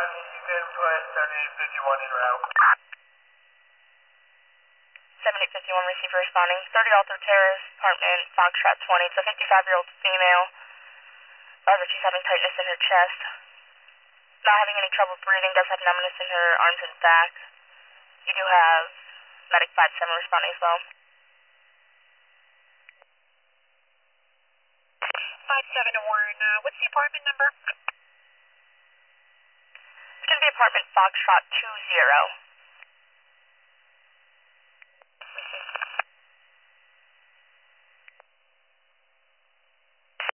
You can put 7851 en route. 7851 receiver responding. 30 Alto Terrace, apartment, Foxtrot 20. It's a 55-year-old female. That she's having tightness in her chest. Not having any trouble breathing, does have numbness in her arms and back. You do have medic 57 responding as well. 57 to Warren. What's the apartment number? It's going to be apartment Foxtrot 20.